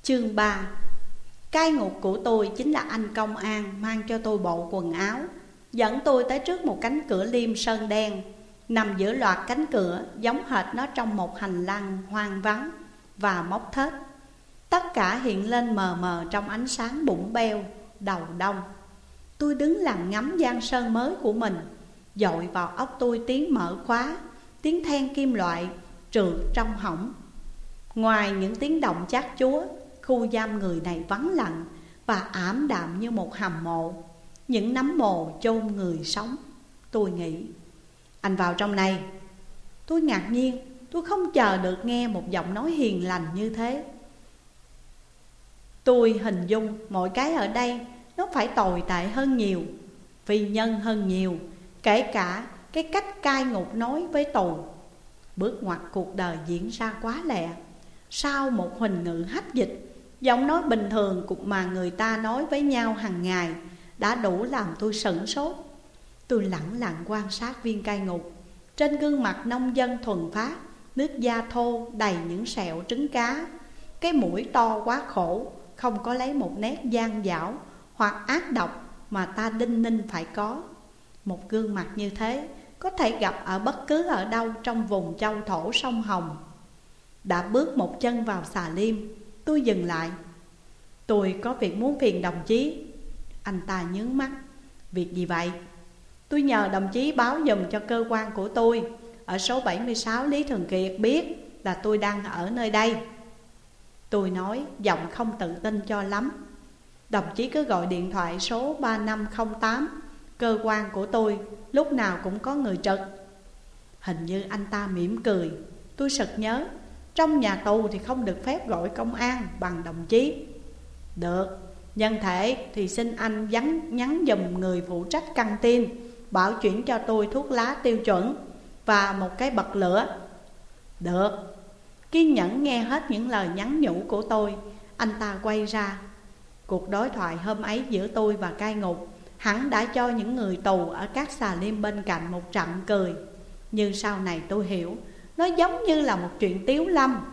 Chương 3. Cai ngục của tôi chính là anh công an mang cho tôi bộ quần áo, dẫn tôi tới trước một cánh cửa liêm sơn đen. Nằm giữa loạt cánh cửa, giống hệt nó trong một hành lang hoang vắng và móc thết. Tất cả hiện lên mờ mờ trong ánh sáng bụng beo đầu đông. Tôi đứng lặng ngắm giang sơn mới của mình. Dội vào óc tôi tiếng mở khóa, tiếng then kim loại trượt trong hõng. Ngoài những tiếng động chát chúa, khu giam người này vắng lặng và ảm đạm như một hầm mộ, những nấm mồ chôn người sống. Tôi nghĩ, anh vào trong này. Tôi ngạc nhiên, tôi không chờ được nghe một giọng nói hiền lành như thế. Tôi hình dung mọi cái ở đây nó phải tồi tệ hơn nhiều, phi nhân hơn nhiều, kể cả cái cách cai ngục nói với tù. Bước ngoặt cuộc đời diễn ra quá lẹ. Sau một huỳnh ngữ hách dịch, giọng nói bình thường mà người ta nói với nhau hàng ngày đã đủ làm tôi sửng sốt. Tôi lẳng lặng quan sát viên cai ngục. Trên gương mặt nông dân thuần phát, nước da thô đầy những sẹo trứng cá. Cái mũi to quá khổ, không có lấy một nét gian dảo hoặc ác độc mà ta đinh ninh phải có. Một gương mặt như thế có thể gặp ở bất cứ ở đâu trong vùng châu thổ sông Hồng. Đã bước một chân vào xà liêm, tôi dừng lại. Tôi có việc muốn phiền đồng chí. Anh ta nhướng mắt. Việc gì vậy? Tôi nhờ đồng chí báo giùm cho cơ quan của tôi ở số 76 Lý Thường Kiệt biết là tôi đang ở nơi đây. Tôi nói giọng không tự tin cho lắm. Đồng chí cứ gọi điện thoại số 3508. Cơ quan của tôi lúc nào cũng có người trực. Hình như anh ta mỉm cười. Tôi sực nhớ, trong nhà tù thì không được phép gọi công an bằng đồng chí. Được, nhân thể thì xin anh nhắn giùm người phụ trách căng tin, bảo chuyển cho tôi thuốc lá tiêu chuẩn và một cái bật lửa. Được. Kiên nhẫn nghe hết những lời nhắn nhủ của tôi, anh ta quay ra. Cuộc đối thoại hôm ấy giữa tôi và cai ngục hẳn đã cho những người tù ở các xà liêm bên cạnh một trận cười. Nhưng sau này tôi hiểu, nó giống như là một chuyện tiếu lâm.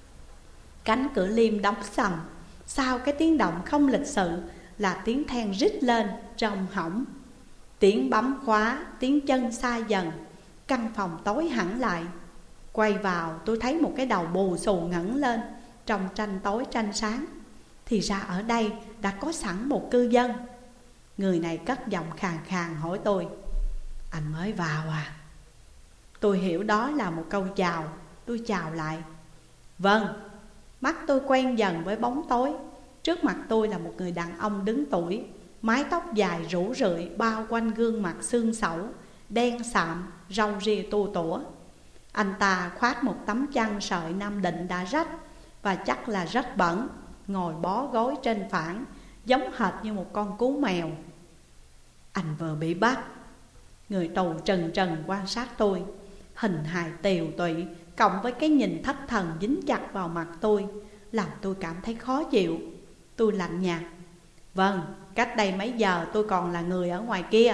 Cánh cửa liêm đóng sầm. Sau cái tiếng động không lịch sự là tiếng then rít lên trong hõng. Tiếng bấm khóa, tiếng chân xa dần. Căn phòng tối hẳn lại. Quay vào tôi thấy một cái đầu bù xù ngẩng lên trong tranh tối tranh sáng. Thì ra ở đây đã có sẵn một cư dân. Người này cất giọng khàn khàn hỏi tôi, anh mới vào à? Tôi hiểu đó là một câu chào. Tôi chào lại. Vâng. Mắt tôi quen dần với bóng tối. Trước mặt tôi là một người đàn ông đứng tuổi, mái tóc dài rủ rượi bao quanh gương mặt xương xẩu, đen sạm, râu ria tua tủa. Anh ta khoác một tấm chăn sợi Nam Định đã rách và chắc là rất bẩn, ngồi bó gối trên phản, giống hệt như một con cú mèo. Anh vừa bị bắt. Người tù trần trần quan sát tôi. Hình hài tiều tụy cộng với cái nhìn thất thần dính chặt vào mặt tôi làm tôi cảm thấy khó chịu. Tôi lạnh nhạt. Vâng, cách đây mấy giờ tôi còn là người ở ngoài kia.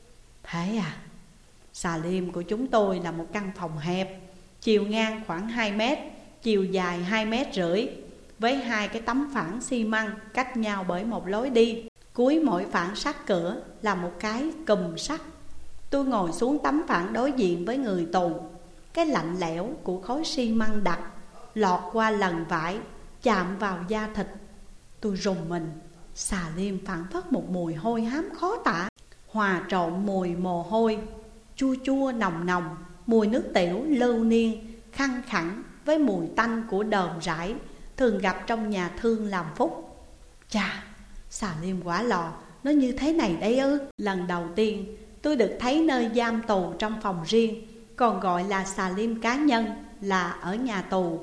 Thế à? Xà liêm của chúng tôi là một căn phòng hẹp, chiều ngang khoảng 2 mét, chiều dài 2,5 mét, với 2 cái tấm phản xi măng cách nhau bởi một lối đi. Cuối mỗi phản sát cửa là một cái cùm sắt. Tôi ngồi xuống tấm phản đối diện với người tù. Cái lạnh lẽo của khối xi măng đặc lọt qua lần vải, chạm vào da thịt. Tôi rùng mình. Xà liêm phảng phất một mùi hôi hám khó tả, hòa trộn mùi mồ hôi, chua chua nồng nồng, mùi nước tiểu lưu niên khăng khẳng với mùi tanh của đờm rải thường gặp trong nhà thương làm phúc. Chà, xà liêm quả lò, nó như thế này đây ư? Lần đầu tiên tôi được thấy nơi giam tù trong phòng riêng, còn gọi là xà liêm cá nhân, là ở nhà tù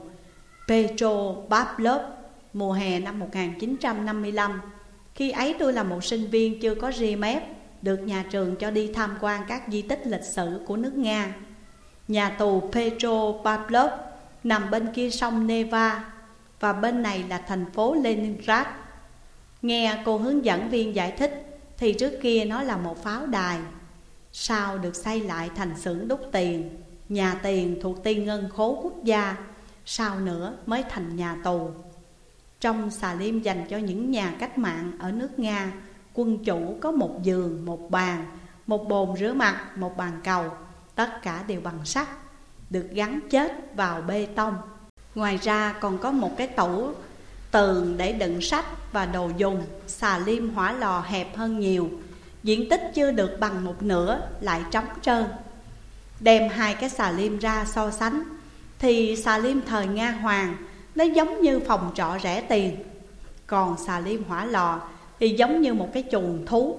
Petro Pavlov mùa hè năm 1955. Khi ấy tôi là một sinh viên chưa có ria mép, được nhà trường cho đi tham quan các di tích lịch sử của nước Nga. Nhà tù Petro Pavlov nằm bên kia sông Neva và bên này là thành phố Leningrad. Nghe cô hướng dẫn viên giải thích thì trước kia nó là một pháo đài, sau được xây lại thành xưởng đúc tiền, nhà tiền thuộc ty ngân khố quốc gia, sau nữa mới thành nhà tù. Trong xà lim dành cho những nhà cách mạng ở nước Nga, quân chủ có một giường, một bàn, một bồn rửa mặt, một bàn cầu. Tất cả đều bằng sắt, được gắn chết vào bê tông. Ngoài ra còn có một cái tủ tường để đựng sách và đồ dùng. Xà lim hỏa lò hẹp hơn nhiều, diện tích chưa được bằng một nửa, lại trống trơn. Đem hai cái xà lim ra so sánh thì xà lim thời Nga Hoàng nó giống như phòng trọ rẻ tiền, còn xà lim hỏa lò thì giống như một cái chuồng thú.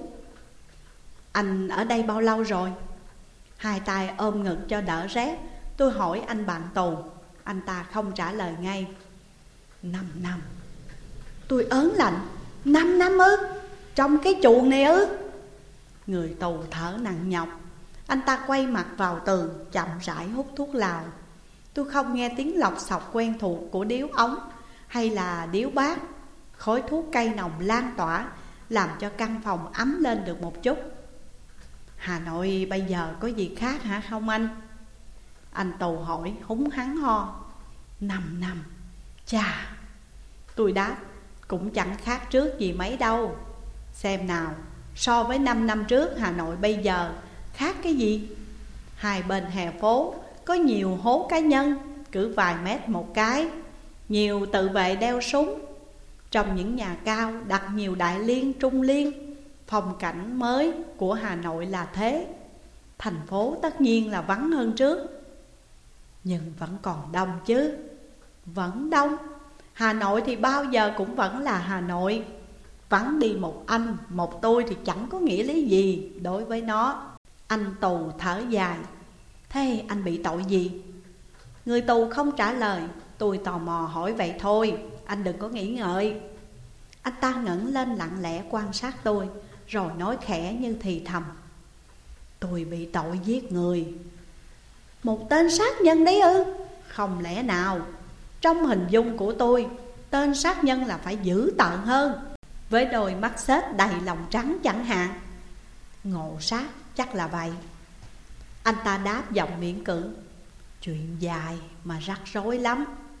Anh ở đây bao lâu rồi? Hai tay ôm ngực cho đỡ rét, tôi hỏi anh bạn tù. Anh ta không trả lời ngay. 5 năm. Tôi ớn lạnh. 5 năm ư? Trong cái chuồng này ư? Người tù thở nặng nhọc. Anh ta quay mặt vào tường, chậm rãi hút thuốc lào. Tôi không nghe tiếng lọc sọc quen thuộc của điếu ống hay là điếu bát. Khói thuốc cây nồng lan tỏa, làm cho căn phòng ấm lên được một chút. Hà Nội bây giờ có gì khác hả không anh? Anh tù hỏi húng hắn ho. 5 năm. Chà, tôi đáp, cũng chẳng khác trước gì mấy đâu. Xem nào, so với 5 năm trước Hà Nội bây giờ khác cái gì? Hai bên hè phố có nhiều hố cá nhân, cứ vài mét một cái. Nhiều tự vệ đeo súng. Trong những nhà cao đặt nhiều đại liên, trung liên. Phong cảnh mới của Hà Nội là thế. Thành phố tất nhiên là vắng hơn trước, nhưng vẫn còn đông chứ. Vẫn đông. Hà Nội thì bao giờ cũng vẫn là Hà Nội. Vắng đi một anh, một tôi thì chẳng có nghĩa lý gì đối với nó. Anh tù thở dài. Thế anh bị tội gì? Người tù không trả lời. Tôi tò mò hỏi vậy thôi, anh đừng có nghĩ ngợi. Anh ta ngẩng lên lặng lẽ quan sát tôi, rồi nói khẽ như thì thầm. Tôi bị tội giết người. Một tên sát nhân đấy ư? Không lẽ nào? Trong hình dung của tôi, tên sát nhân là phải dữ tợn hơn, với đôi mắt xếch đầy lòng trắng chẳng hạn. Ngộ sát chắc là vậy. Anh ta đáp giọng miễn cưỡng. Chuyện dài mà rắc rối lắm.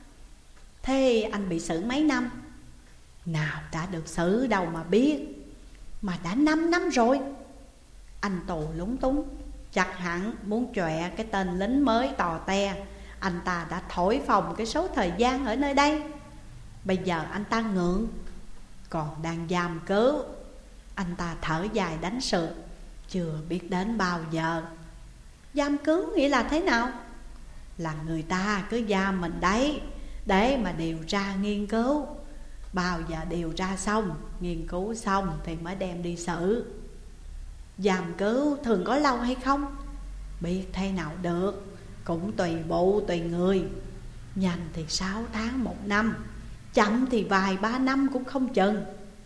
Thế anh bị xử mấy năm? Nào đã được xử đâu mà biết. Mà đã 5 năm rồi. Anh tù lúng túng. Chắc hẳn muốn chọe cái tên lính mới tò te. Anh ta đã thổi phồng cái số thời gian ở nơi đây. Bây giờ anh ta ngượng, còn đang giam cứu. Anh ta thở dài đánh sượt. Chưa biết đến bao giờ. Giam cứu nghĩa là thế nào? Là người ta cứ giam mình đấy, để mà điều tra nghiên cứu. Bao giờ điều tra xong, nghiên cứu xong thì mới đem đi xử. Giam cứu thường có lâu hay không? Biết thế nào được, cũng tùy bộ tùy người. Nhanh thì 6 tháng 1 năm, chậm thì vài 3 năm cũng không chừng.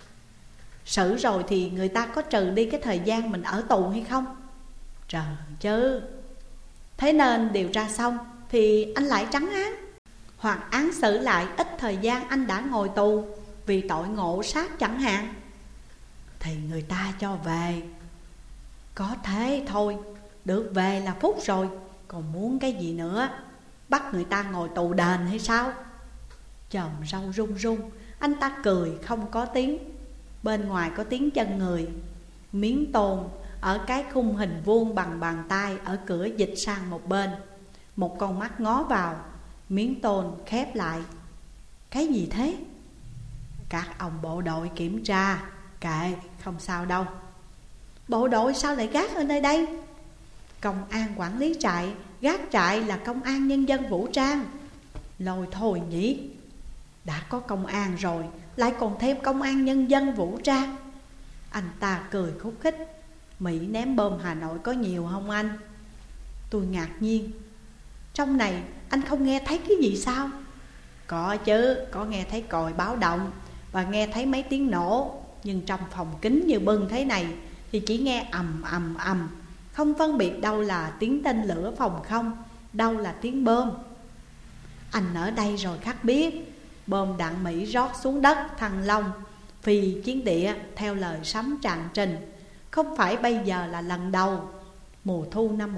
Xử rồi thì người ta có trừ đi cái thời gian mình ở tù hay không? Trừ chứ. Thế nên điều tra xong thì anh lại trắng án, hoặc án xử lại ít thời gian anh đã ngồi tù vì tội ngộ sát chẳng hạn, thì người ta cho về. Có thế thôi, được về là phúc rồi, còn muốn cái gì nữa? Bắt người ta ngồi tù đền hay sao? Chòm râu run run, anh ta cười không có tiếng. Bên ngoài có tiếng chân người. Miếng tôn ở cái khung hình vuông bằng bàn tay ở cửa dịch sang một bên. Một con mắt ngó vào. Miếng tôn khép lại. Cái gì thế? Các ông bộ đội kiểm tra. Kệ, không sao đâu. Bộ đội sao lại gác ở nơi đây? Công an quản lý trại, gác trại là công an nhân dân vũ trang. Lôi thôi nhỉ. Đã có công an rồi, lại còn thêm công an nhân dân vũ trang. Anh ta cười khúc khích. Mỹ ném bom Hà Nội có nhiều không anh? Tôi ngạc nhiên. Trong này anh không nghe thấy cái gì sao? Có chứ, có nghe thấy còi báo động và nghe thấy mấy tiếng nổ. Nhưng trong phòng kín như bưng thế này thì chỉ nghe ầm ầm ầm, không phân biệt đâu là tiếng tên lửa phòng không, đâu là tiếng bom. Anh ở đây rồi khắc biết. Bom đạn Mỹ rót xuống đất Thăng Long, Phi chiến địa theo lời sấm trạng trình. Không phải bây giờ là lần đầu. Mùa thu năm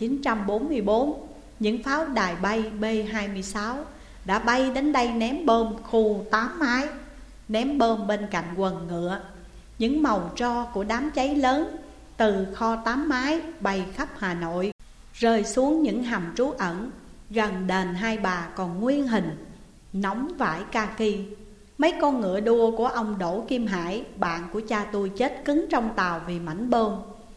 1944, những pháo đài bay B-26 đã bay đến đây ném bom khu 8 mái. ném bom bên cạnh quần ngựa. Những màu tro của đám cháy lớn từ kho 8 mái bay khắp Hà Nội, rơi xuống những hầm trú ẩn gần đền Hai Bà còn nguyên hình, nóng vải kaki. Mấy con ngựa đua của ông Đỗ Kim Hải, bạn của cha tôi, chết cứng trong tàu vì mảnh bom.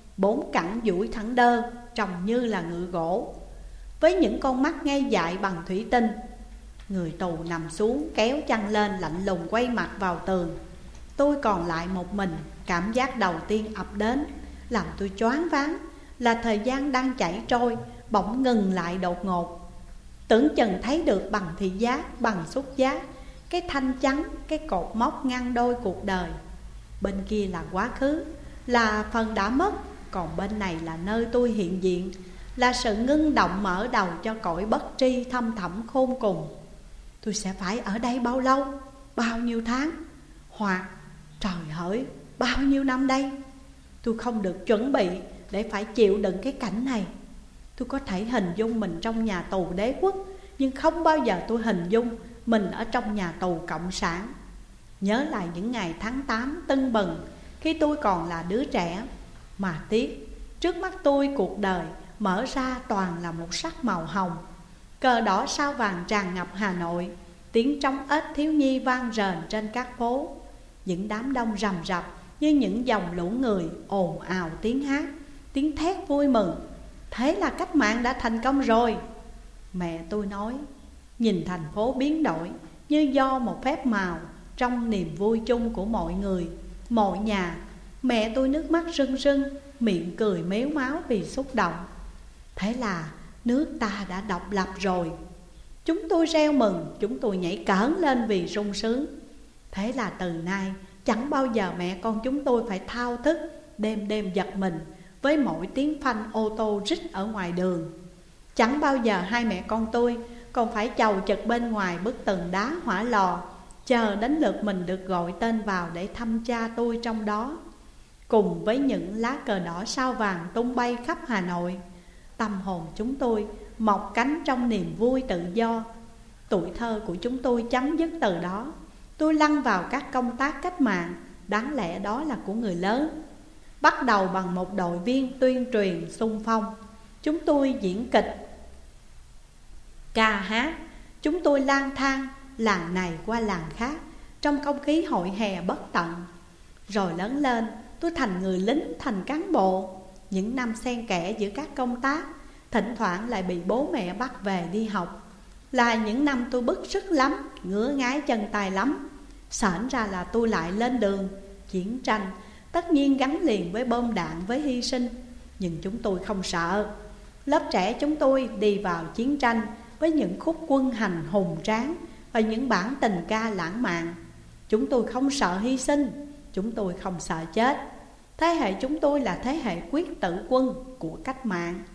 4 cẳng duỗi thẳng đơ, trông như là ngựa gỗ, với những con mắt ngây dại bằng thủy tinh. Người tù nằm xuống kéo chăn lên, lạnh lùng quay mặt vào tường. Tôi còn lại một mình. Cảm giác đầu tiên ập đến làm tôi choáng váng là thời gian đang chảy trôi bỗng ngừng lại đột ngột. Tưởng chừng thấy được bằng thị giác, bằng xúc giác, cái thanh chắn, cái cột mốc ngăn đôi cuộc đời. Bên kia là quá khứ, là phần đã mất. Còn bên này là nơi tôi hiện diện, là sự ngưng động mở đầu cho cõi bất tri thâm thẳm khôn cùng. Tôi sẽ phải ở đây bao lâu, bao nhiêu tháng, hoặc trời hỡi bao nhiêu năm đây? Tôi không được chuẩn bị để phải chịu đựng cái cảnh này. Tôi có thể hình dung mình trong nhà tù đế quốc, nhưng không bao giờ tôi hình dung mình ở trong nhà tù cộng sản. Nhớ lại những ngày tháng 8 tưng bừng, khi tôi còn là đứa trẻ. Mà tiếc, trước mắt tôi cuộc đời mở ra toàn là một sắc màu hồng. Cờ đỏ sao vàng tràn ngập Hà Nội, tiếng trống ếch thiếu nhi vang rền trên các phố. Những đám đông rầm rập như những dòng lũ người ồn ào tiếng hát, tiếng thét vui mừng. Thế là cách mạng đã thành công rồi. Mẹ tôi nói, nhìn thành phố biến đổi như do một phép màu trong niềm vui chung của mọi người, mọi nhà. Mẹ tôi nước mắt rưng rưng, miệng cười méo máu vì xúc động. Thế là nước ta đã độc lập rồi. Chúng tôi reo mừng, chúng tôi nhảy cẫng lên vì sung sướng. Thế là từ nay chẳng bao giờ mẹ con chúng tôi phải thao thức, đêm đêm giật mình với mỗi tiếng phanh ô tô rít ở ngoài đường. Chẳng bao giờ hai mẹ con tôi còn phải chầu chực bên ngoài bức tường đá hỏa lò, chờ đến lượt mình được gọi tên vào để thăm cha tôi trong đó. Cùng với những lá cờ đỏ sao vàng tung bay khắp Hà Nội, tâm hồn chúng tôi mọc cánh trong niềm vui tự do. Tuổi thơ của chúng tôi chấm dứt từ đó. Tôi lăn vào các công tác cách mạng, đáng lẽ đó là của người lớn. Bắt đầu bằng một đội viên tuyên truyền xung phong. Chúng tôi diễn kịch, ca hát. Chúng tôi lang thang làng này qua làng khác trong không khí hội hè bất tận. Rồi lớn lên, tôi thành người lính, thành cán bộ. Những năm xen kẽ giữa các công tác, thỉnh thoảng lại bị bố mẹ bắt về đi học, là những năm tôi bức rứt lắm, ngứa ngáy chân tay lắm. Sởn ra là tôi lại lên đường chiến tranh, tất nhiên gắn liền với bom đạn, với hy sinh. Nhưng chúng tôi không sợ. Lớp trẻ chúng tôi đi vào chiến tranh với những khúc quân hành hùng tráng và những bản tình ca lãng mạn. Chúng tôi không sợ hy sinh, chúng tôi không sợ chết. Thế hệ chúng tôi là thế hệ quyết tử quân của cách mạng.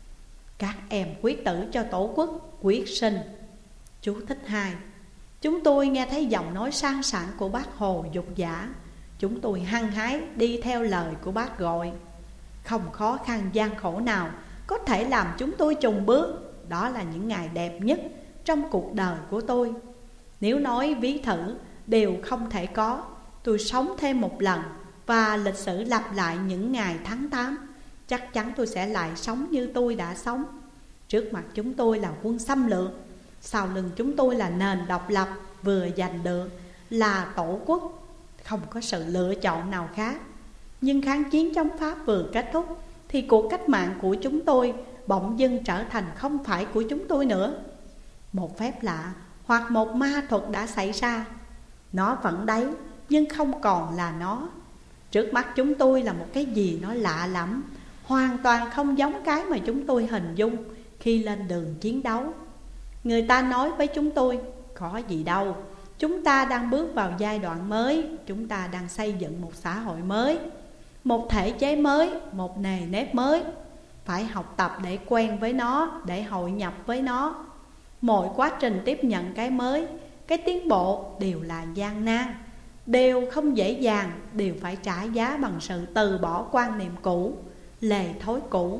Các em quyết tử cho tổ quốc, quyết sinh. Chú thích 2. Chúng tôi nghe thấy giọng nói sang sảng của bác Hồ dục dã. Chúng tôi hăng hái đi theo lời của bác gọi. Không khó khăn gian khổ nào có thể làm chúng tôi chùng bước. Đó là những ngày đẹp nhất trong cuộc đời của tôi. Nếu nói ví thử đều không thể có, tôi sống thêm một lần và lịch sử lặp lại những ngày tháng 8, chắc chắn tôi sẽ lại sống như tôi đã sống. Trước mặt chúng tôi là quân xâm lược, sau lưng chúng tôi là nền độc lập vừa giành được, là tổ quốc. Không có sự lựa chọn nào khác. Nhưng kháng chiến chống Pháp vừa kết thúc thì cuộc cách mạng của chúng tôi bỗng dưng trở thành không phải của chúng tôi nữa. Một phép lạ hoặc một ma thuật đã xảy ra. Nó vẫn đấy nhưng không còn là nó. Trước mắt chúng tôi là một cái gì nó lạ lẫm, hoàn toàn không giống cái mà chúng tôi hình dung khi lên đường chiến đấu. Người ta nói với chúng tôi, có gì đâu, chúng ta đang bước vào giai đoạn mới. Chúng ta đang xây dựng một xã hội mới, một thể chế mới, một nề nếp mới. Phải học tập để quen với nó, để hội nhập với nó. Mọi quá trình tiếp nhận cái mới, cái tiến bộ đều là gian nan, đều không dễ dàng, đều phải trả giá bằng sự từ bỏ quan niệm cũ, lề thói cũ.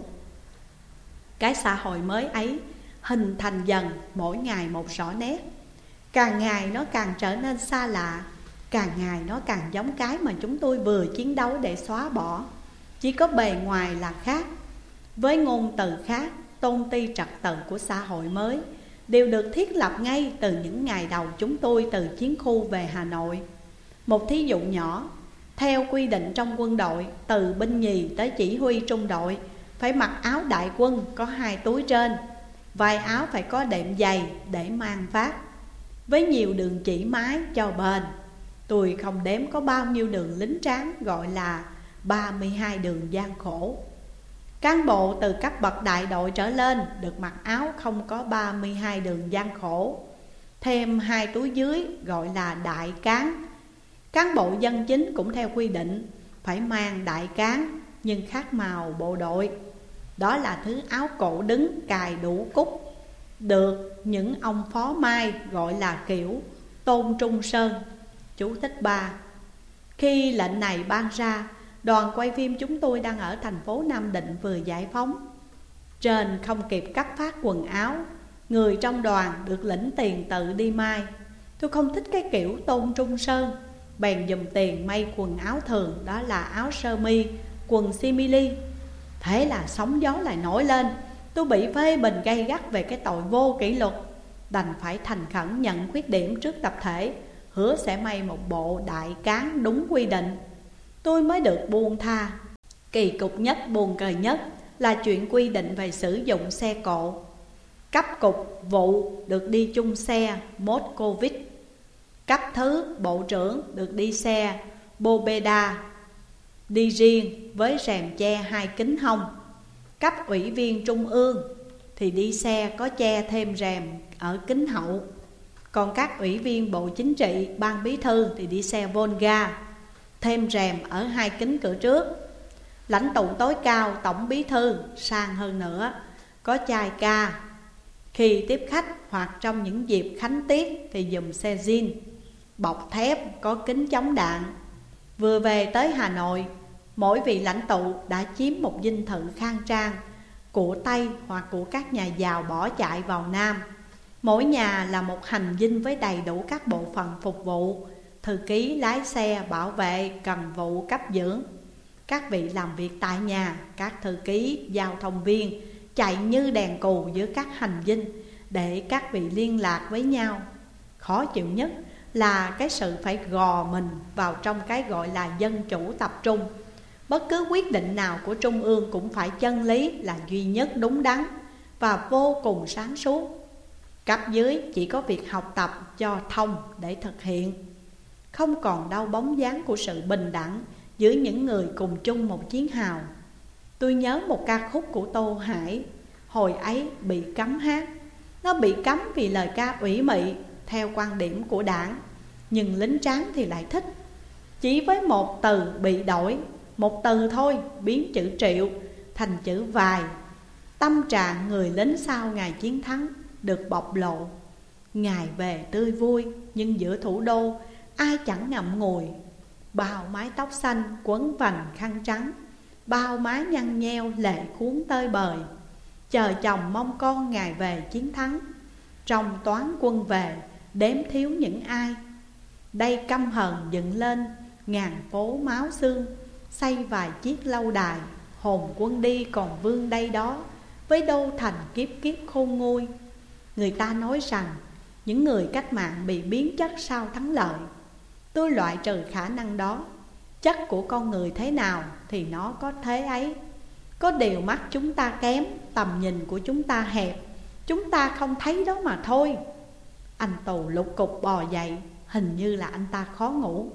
Cái xã hội mới ấy hình thành dần mỗi ngày một rõ nét. Càng ngày nó càng trở nên xa lạ, Càng ngày nó càng giống cái mà chúng tôi vừa chiến đấu để xóa bỏ. Chỉ có bề ngoài là khác. Với ngôn từ khác, tôn ti trật tự của xã hội mới đều được thiết lập ngay từ những ngày đầu chúng tôi từ chiến khu về Hà Nội. Một thí dụ nhỏ, theo quy định trong quân đội, từ binh nhì tới chỉ huy trung đội phải mặc áo đại quân có 2 túi trên, vai áo phải có đệm dày để mang vác, với nhiều đường chỉ mái cho bền. Tôi không đếm có bao nhiêu đường lính tráng, gọi là 32 đường gian khổ. Cán bộ từ cấp bậc đại đội trở lên được mặc áo không có 32 đường gian khổ, thêm 2 túi dưới gọi là đại cán. Cán bộ dân chính cũng theo quy định phải mang đại cán nhưng khác màu bộ đội. Đó là thứ áo cổ đứng cài đủ cúc, được những ông phó mai gọi là kiểu Tôn Trung Sơn. Chú thích 3. Khi lệnh này ban ra, đoàn quay phim chúng tôi đang ở thành phố Nam Định vừa giải phóng. Trên không kịp cấp phát quần áo, người trong đoàn được lĩnh tiền tự đi may. Tôi không thích cái kiểu Tôn Trung Sơn, bèn dùm tiền may quần áo thường, đó là áo sơ mi, quần simili. Thế là sóng gió lại nổi lên. Tôi bị phê bình gay gắt về cái tội vô kỷ luật, đành phải thành khẩn nhận khuyết điểm trước tập thể, hứa sẽ may một bộ đại cán đúng quy định. Tôi mới được buông tha. Kỳ cục nhất, buồn cười nhất là chuyện quy định về sử dụng xe cộ. Cấp cục vụ được đi chung xe mốt Covid, cấp thứ bộ trưởng được đi xe Bobeda, đi riêng với rèm che 2 kính hông. Cấp ủy viên trung ương thì đi xe có che thêm rèm ở kính hậu. Còn các ủy viên bộ chính trị, ban bí thư thì đi xe Volga, thêm rèm ở 2 kính cửa trước. Lãnh tụ tối cao, tổng bí thư sang hơn nữa, có chai ca. Khi tiếp khách hoặc trong những dịp khánh tiết thì dùng xe zin, bọc thép có kính chống đạn. Vừa về tới Hà Nội, mỗi vị lãnh tụ đã chiếm một dinh thự khang trang của Tây hoặc của các nhà giàu bỏ chạy vào Nam. Mỗi nhà là một hành dinh với đầy đủ các bộ phận phục vụ: thư ký, lái xe, bảo vệ, cần vụ, cấp dưỡng. Các vị làm việc tại nhà, các thư ký, giao thông viên chạy như đèn cù giữa các hành dinh để các vị liên lạc với nhau. Khó chịu nhất là cái sự phải gò mình vào trong cái gọi là dân chủ tập trung. Bất cứ quyết định nào của trung ương cũng phải chân lý là duy nhất đúng đắn và vô cùng sáng suốt. Cấp dưới chỉ có việc học tập cho thông để thực hiện. Không còn đâu bóng dáng của sự bình đẳng giữa những người cùng chung một chiến hào. Tôi nhớ một ca khúc của Tô Hải, hồi ấy bị cấm hát. Nó bị cấm vì lời ca ủy mị theo quan điểm của đảng, nhưng lính tráng thì lại thích. Chỉ với một từ bị đổi, một từ thôi biến chữ triệu thành chữ vài. Tâm trạng người lính sau ngày chiến thắng được bộc lộ. Ngày về tươi vui, nhưng giữa thủ đô ai chẳng ngậm ngùi. Bao mái tóc xanh quấn vành khăn trắng, bao má nhăn nheo lệ cuốn tơi bời, chờ chồng mong con ngày về chiến thắng. Trong toán quân về đếm thiếu những ai. Đây căm hờn dựng lên ngàn phố máu xương, xây vài chiếc lâu đài. Hồn quân đi còn vương đây đó, với đô thành kiếp kiếp khôn nguôi. Người ta nói rằng những người cách mạng bị biến chất sau thắng lợi. Tôi loại trừ khả năng đó. Chất của con người thế nào thì nó có thế ấy. Có điều mắt chúng ta kém, tầm nhìn của chúng ta hẹp, chúng ta không thấy đó mà thôi. Anh Tù lục cục bò dậy, hình như là anh ta khó ngủ.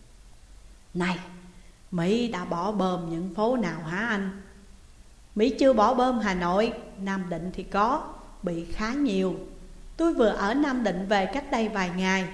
Này, Mỹ đã bỏ bom những phố nào hả anh? Mỹ chưa bỏ bom Hà Nội, Nam Định thì có, bị khá nhiều. Tôi vừa ở Nam Định về cách đây vài ngày.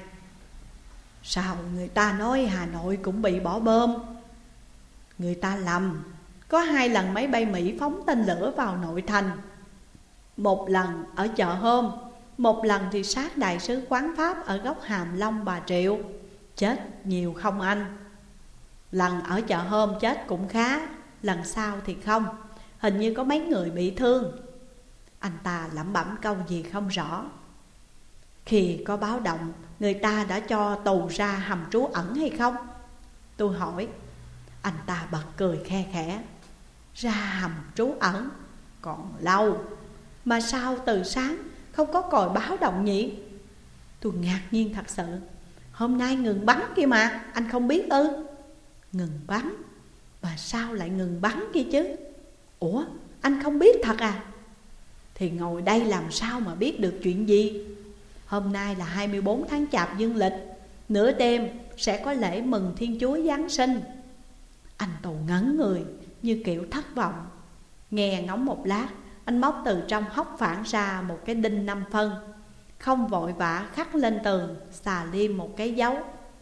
Sao người ta nói Hà Nội cũng bị bỏ bom? Người ta lầm. Có 2 lần máy bay Mỹ phóng tên lửa vào nội thành. Một lần ở chợ Hôm, một lần thì sát đại sứ quán Pháp ở góc Hàm Long Bà Triệu. Chết nhiều không anh? Lần ở chợ Hôm chết cũng khá, lần sau thì không. Hình như có mấy người bị thương. Anh ta lẩm bẩm câu gì không rõ. Khi có báo động, người ta đã cho tù ra hầm trú ẩn hay không? Tôi hỏi. Anh ta bật cười khe khẽ. Ra hầm trú ẩn? Còn lâu. Mà sao từ sáng không có còi báo động nhỉ? Tôi ngạc nhiên thật sự. Hôm nay ngừng bắn kia mà, anh không biết ư? Ngừng bắn? Mà sao lại ngừng bắn kia chứ? Ủa, anh không biết thật à? Thì ngồi đây làm sao mà biết được chuyện gì? Hôm nay là 24 tháng Chạp dương lịch, nửa đêm sẽ có lễ mừng Thiên Chúa Giáng sinh. Anh Tù ngẩn người như kiểu thất vọng. Nghe ngóng một lát, anh móc từ trong hốc phản ra một cái đinh 5 phân, không vội vã khắc lên tường xà liêm một cái dấu.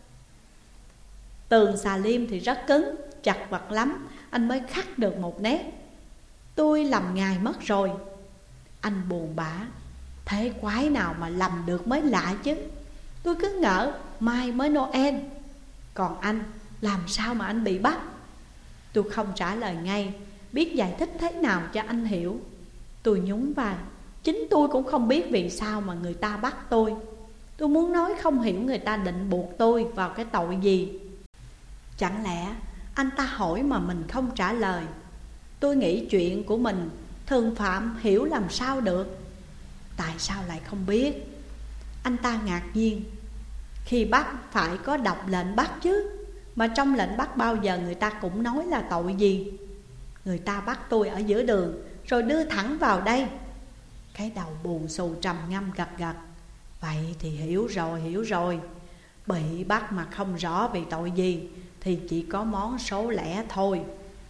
Tường xà liêm thì rất cứng, chặt vật lắm, anh mới khắc được một nét. Tôi lầm ngài mất rồi. Anh buồn bã. Thế quái nào mà lầm được mới lạ chứ. Tôi cứ ngỡ mai mới Noel. Còn anh, làm sao mà anh bị bắt? Tôi không trả lời ngay, biết giải thích thế nào cho anh hiểu. Tôi nhún vai. Chính tôi cũng không biết vì sao mà người ta bắt tôi. Tôi muốn nói không hiểu người ta định buộc tôi vào cái tội gì. Chẳng lẽ anh ta hỏi mà mình không trả lời? Tôi nghĩ chuyện của mình thường phạm hiểu làm sao được. Tại sao lại không biết? Anh ta ngạc nhiên. Khi bắt phải có đọc lệnh bắt chứ. Mà trong lệnh bắt bao giờ người ta cũng nói là tội gì. Người ta bắt tôi ở giữa đường rồi đưa thẳng vào đây. Cái đầu buồn xù trầm ngâm gật gật. Vậy thì hiểu rồi. Bị bắt mà không rõ vì tội gì thì chỉ có món số lẻ thôi.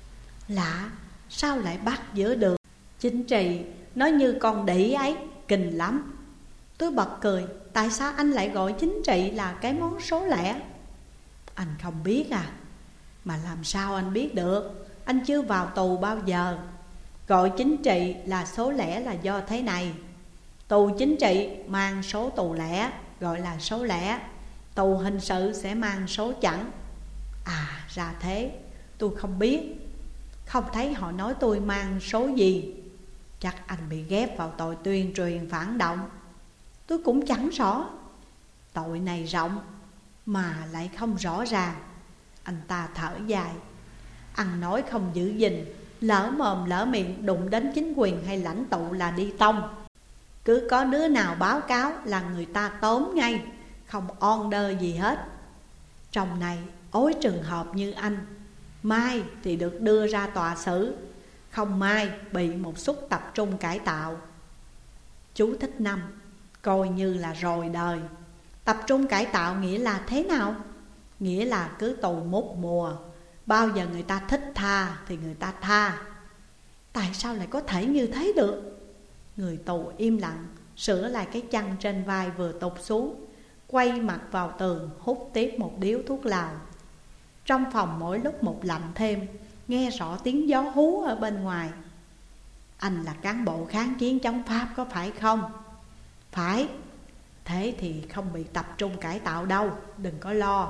Lạ, sao lại bắt giữa đường? Chính trị nó như con đĩ ấy, kinh lắm. Tôi bật cười. Tại sao anh lại gọi chính trị là cái món số lẻ? Anh không biết à? Mà làm sao anh biết được? Anh chưa vào tù bao giờ. Gọi chính trị là số lẻ là do thế này. Tù chính trị mang số tù lẻ, gọi là số lẻ. Tù hình sự sẽ mang số chẵn. À ra thế. Tôi không biết. Không thấy họ nói tôi mang số gì. Chắc anh bị ghép vào tội tuyên truyền phản động. Tôi cũng chẳng rõ. Tội này rộng mà lại không rõ ràng. Anh ta thở dài. Ăn nói không giữ gìn, lỡ mồm lỡ miệng đụng đến chính quyền hay lãnh tụ là đi tông. Cứ có đứa nào báo cáo là người ta tóm ngay, không order gì hết. Trong này ối trường hợp như anh, mai thì được đưa ra tòa xử, không mai bị một suất tập trung cải tạo. Chú thích 5. Coi như là rồi đời. Tập trung cải tạo nghĩa là thế nào? Nghĩa là cứ tù một mùa, bao giờ người ta thích tha thì người ta tha. Tại sao lại có thể như thế được? Người tù im lặng, sửa lại cái chăn trên vai vừa tụt xuống, quay mặt vào tường hút tiếp một điếu thuốc lào. Trong phòng mỗi lúc một lạnh thêm, nghe rõ tiếng gió hú ở bên ngoài. Anh là cán bộ kháng chiến chống Pháp có phải không? Phải. Thế thì không bị tập trung cải tạo đâu, đừng có lo.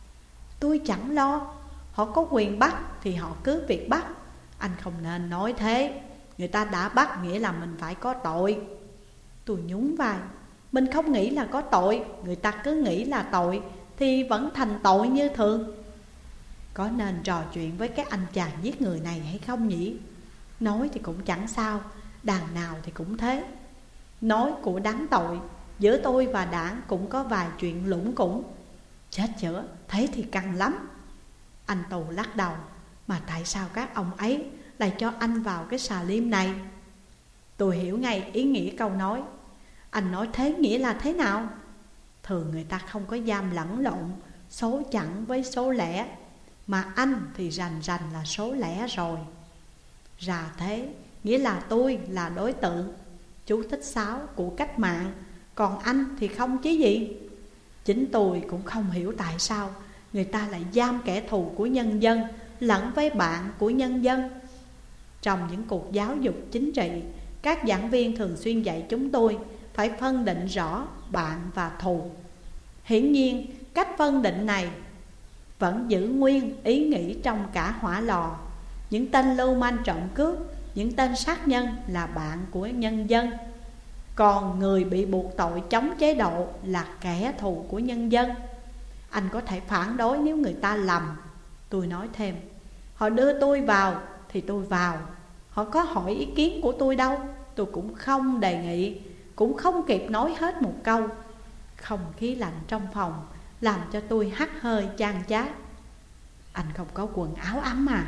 Tôi chẳng lo. Họ có quyền bắt thì họ cứ việc bắt. Anh không nên nói thế. Người ta đã bắt nghĩa là mình phải có tội. Tôi nhún vai. Mình không nghĩ là có tội, người ta cứ nghĩ là tội thì vẫn thành tội như thường. Có nên trò chuyện với cái anh chàng giết người này hay không nhỉ? Nói thì cũng chẳng sao, đằng nào thì cũng thế. Nói của đáng tội, giữa tôi và đảng cũng có vài chuyện lủng củng. Chết chữa, thế thì căng lắm. Anh Tù lắc đầu. Mà tại sao các ông ấy lại cho anh vào cái xà liêm này? Tôi hiểu ngay ý nghĩa câu nói. Anh nói thế nghĩa là thế nào? Thường người ta không có giam lẫn lộn số chẵn với số lẻ, mà anh thì rành là số lẻ rồi. Ra thế, nghĩa là tôi là đối tượng, chú thích 6 của cách mạng, còn anh thì không chứ gì. Chính tôi cũng không hiểu tại sao người ta lại giam kẻ thù của nhân dân lẫn với bạn của nhân dân. Trong những cuộc giáo dục chính trị, các giảng viên thường xuyên dạy chúng tôi phải phân định rõ bạn và thù. Hiển nhiên, cách phân định này vẫn giữ nguyên ý nghĩ trong cả hỏa lò. Những tên lưu manh trộm cướp, những tên sát nhân là bạn của nhân dân. Còn người bị buộc tội chống chế độ là kẻ thù của nhân dân. Anh có thể phản đối nếu người ta lầm. Tôi nói thêm, họ đưa tôi vào thì tôi vào. Họ có hỏi ý kiến của tôi đâu. Tôi cũng không đề nghị, cũng không kịp nói hết một câu. Không khí lạnh trong phòng làm cho tôi hắt hơi chan chát. Anh không có quần áo ấm à?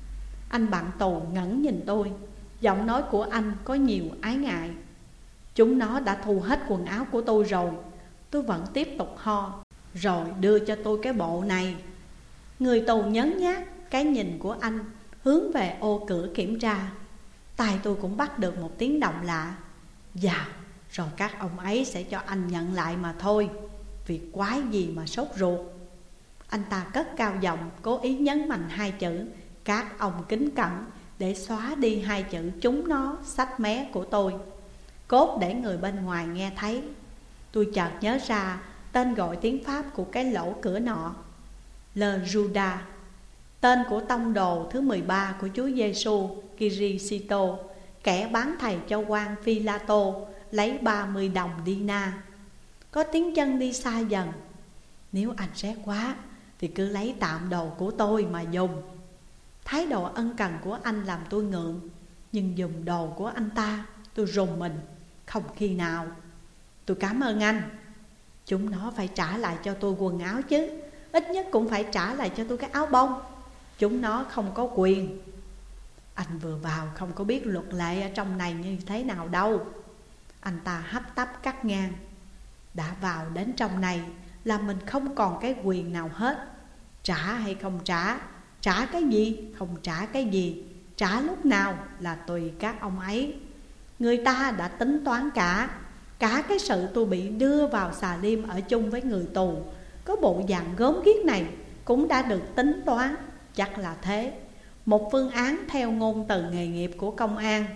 Anh bạn tù ngẩn nhìn tôi. Giọng nói của anh có nhiều ái ngại. Chúng nó đã thu hết quần áo của tôi rồi. Tôi vẫn tiếp tục ho. Rồi đưa cho tôi cái bộ này. Người tù nhấn nhát cái nhìn của anh hướng về ô cửa kiểm tra. Tai tôi cũng bắt được một tiếng động lạ. Dạ, rồi các ông ấy sẽ cho anh nhận lại mà thôi. Việc quái gì mà sốt ruột. Anh ta cất cao giọng, cố ý nhấn mạnh hai chữ các ông kính cẩn để xóa đi hai chữ chúng nó xách mé của tôi, cốt để người bên ngoài nghe thấy. Tôi chợt nhớ ra tên gọi tiếng Pháp của cái lỗ cửa nọ, Le Judas, tên của tông đồ thứ 13 của Chúa Giêsu Kitô, kẻ bán thầy cho quan Phi-la-tô lấy 30 đồng dinar. Có tiếng chân đi xa dần. Nếu anh rét quá thì cứ lấy tạm đồ của tôi mà dùng. Thái độ ân cần của anh làm tôi ngượng, nhưng dùng đồ của anh ta tôi rùng mình. Không khi nào. Tôi cảm ơn anh. Chúng nó phải trả lại cho tôi quần áo chứ. Ít nhất cũng phải trả lại cho tôi cái áo bông. Chúng nó không có quyền. Anh vừa vào không có biết luật lệ ở trong này như thế nào đâu. Anh ta hấp tấp cắt ngang. Đã vào đến trong này là mình không còn cái quyền nào hết. Trả hay không trả, trả cái gì, không trả cái gì, trả lúc nào là tùy các ông ấy. Người ta đã tính toán cả cái sự tôi bị đưa vào xà lim ở chung với người tù có bộ dạng gớm ghiếc này cũng đã được tính toán. Chắc là thế. Một phương án theo ngôn từ nghề nghiệp của công an.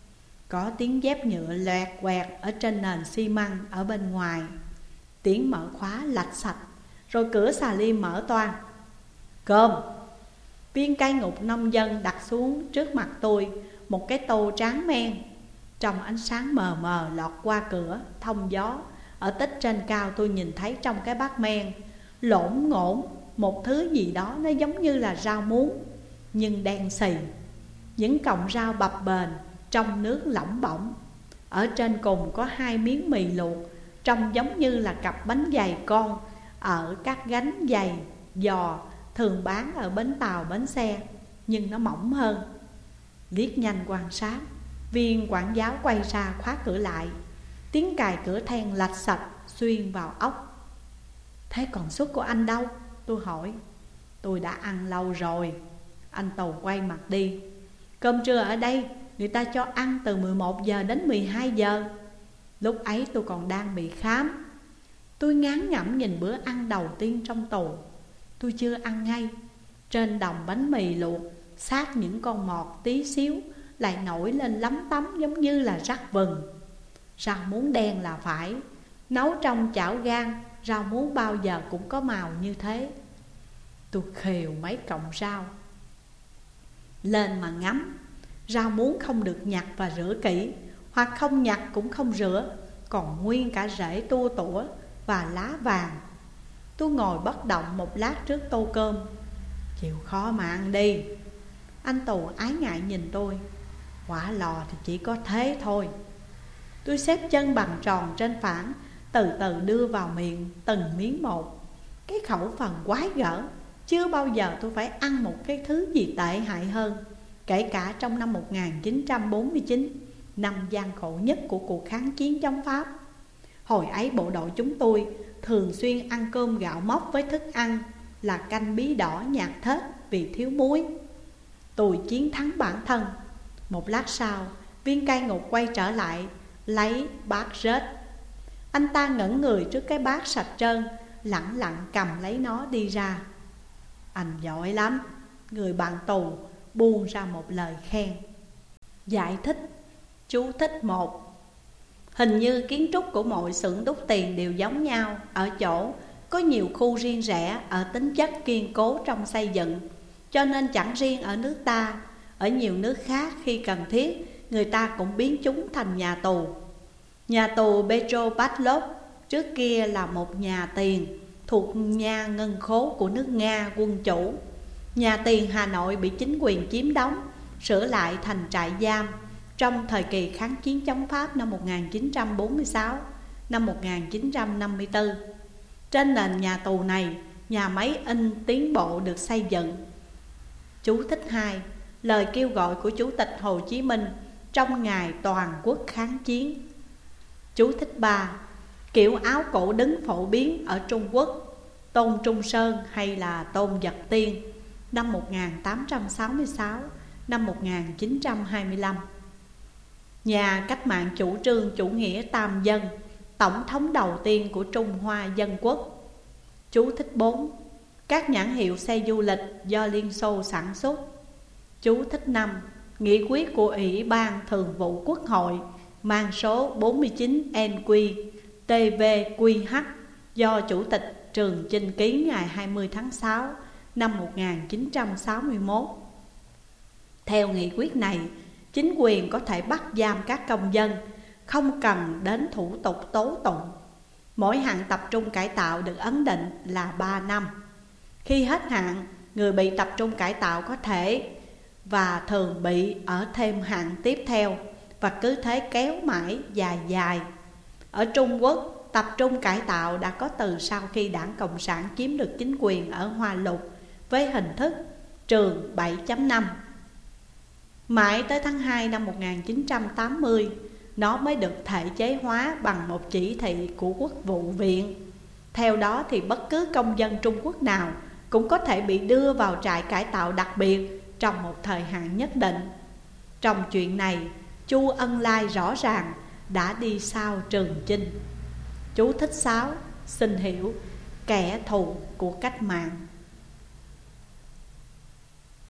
Có tiếng dép nhựa loẹt quẹt ở trên nền xi măng ở bên ngoài. Tiếng mở khóa lạch sạch. Rồi cửa xà lim mở toang. Cơm. Viên cai ngục nông dân đặt xuống trước mặt tôi một cái tô tráng men. Trong ánh sáng mờ mờ lọt qua cửa thông gió, ở tích trên cao tôi nhìn thấy trong cái bát men lổn ngổn một thứ gì đó, nó giống như là rau muống nhưng đen xì. Những cọng rau bập bềnh trong nước lỏng bỏng. Ở trên cùng có hai miếng mì luộc, trông giống như là cặp bánh dày con ở các gánh dày giò thường bán ở bến tàu bến xe, nhưng nó mỏng hơn. Liếc nhanh quan sát, viên quản giáo quay ra khóa cửa lại. Tiếng cài cửa then lạch sạch xuyên vào ốc. Thế còn suất của anh đâu? Tôi hỏi. Tôi đã ăn lâu rồi. Anh tù quay mặt đi. Cơm trưa ở đây người ta cho ăn từ 11 giờ đến 12 giờ. Lúc ấy tôi còn đang bị khám. Tôi ngán ngẩm nhìn bữa ăn đầu tiên trong tù. Tôi chưa ăn ngay. Trên đồng bánh mì luộc, sát những con mọt tí xíu lại nổi lên lấm tấm giống như là rắc vừng. Rau muống đen là phải. Nấu trong chảo gan, rau muống bao giờ cũng có màu như thế. Tôi khều mấy cọng rau lên mà ngắm. Rau muống không được nhặt và rửa kỹ, hoặc không nhặt cũng không rửa, còn nguyên cả rễ tua tủa và lá vàng. Tôi ngồi bất động một lát trước tô cơm. Chịu khó mà ăn đi. Anh tù ái ngại nhìn tôi. Hỏa lò thì chỉ có thế thôi. Tôi xếp chân bằng tròn trên phản, từ từ đưa vào miệng từng miếng một. Cái khẩu phần quái gở. Chưa bao giờ tôi phải ăn một cái thứ gì tệ hại hơn. Kể cả trong năm 1949, năm gian khổ nhất của cuộc kháng chiến chống Pháp. Hồi ấy bộ đội chúng tôi thường xuyên ăn cơm gạo mốc với thức ăn là canh bí đỏ nhạt thết vì thiếu muối. Tôi chiến thắng bản thân. Một lát sau, viên cai ngục quay trở lại lấy bát rết. Anh ta ngẩn người trước cái bát sạch trơn, lẳng lặng cầm lấy nó đi ra. Anh giỏi lắm. Người bạn tù buông ra một lời khen. Giải thích. Chú thích 1. Hình như kiến trúc của mọi xưởng đúc tiền đều giống nhau ở chỗ có nhiều khu riêng rẽ ở tính chất kiên cố trong xây dựng. Cho nên chẳng riêng ở nước ta, ở nhiều nước khác khi cần thiết, người ta cũng biến chúng thành nhà tù. Nhà tù Petropavlov trước kia là một nhà tiền thuộc nhà ngân khố của nước Nga quân chủ. Nhà tiền Hà Nội bị chính quyền chiếm đóng, sửa lại thành trại giam trong thời kỳ kháng chiến chống Pháp năm 1946, năm 1954. Trên nền nhà tù này, nhà máy in tiến bộ được xây dựng. Chú thích 2. Lời kêu gọi của Chủ tịch Hồ Chí Minh trong ngày toàn quốc kháng chiến. Chú thích 3. Kiểu áo cổ đứng phổ biến ở Trung Quốc, Tôn Trung Sơn hay là Tôn Giật Tiên, năm 1866, năm 1925. Nhà cách mạng chủ trương chủ nghĩa tam dân, tổng thống đầu tiên của Trung Hoa Dân Quốc. Chú thích 4. Các nhãn hiệu xe du lịch do Liên Xô sản xuất. Chú thích 5. Nghị quyết của Ủy ban Thường vụ Quốc hội mang số 49NQ-TVQH do Chủ tịch Trường Chinh ký ngày 20 tháng 6 năm 1961. Theo nghị quyết này, chính quyền có thể bắt giam các công dân, không cần đến thủ tục tố tụng. Mỗi hạn tập trung cải tạo được ấn định là 3 năm. Khi hết hạn, người bị tập trung cải tạo có thể và thường bị ở thêm hạn tiếp theo, và cứ thế kéo mãi dài. Ở Trung Quốc, tập trung cải tạo đã có từ sau khi Đảng Cộng sản chiếm được chính quyền ở Hoa Lục với hình thức trường 7.5. Mãi tới tháng 2 năm 1980, nó mới được thể chế hóa bằng một chỉ thị của Quốc vụ viện. Theo đó thì bất cứ công dân Trung Quốc nào cũng có thể bị đưa vào trại cải tạo đặc biệt trong một thời hạn nhất định. Trong chuyện này, Chu Ân Lai rõ ràng đã đi sau Trường Chinh. Chú thích 6. Xin hiểu kẻ thù của cách mạng.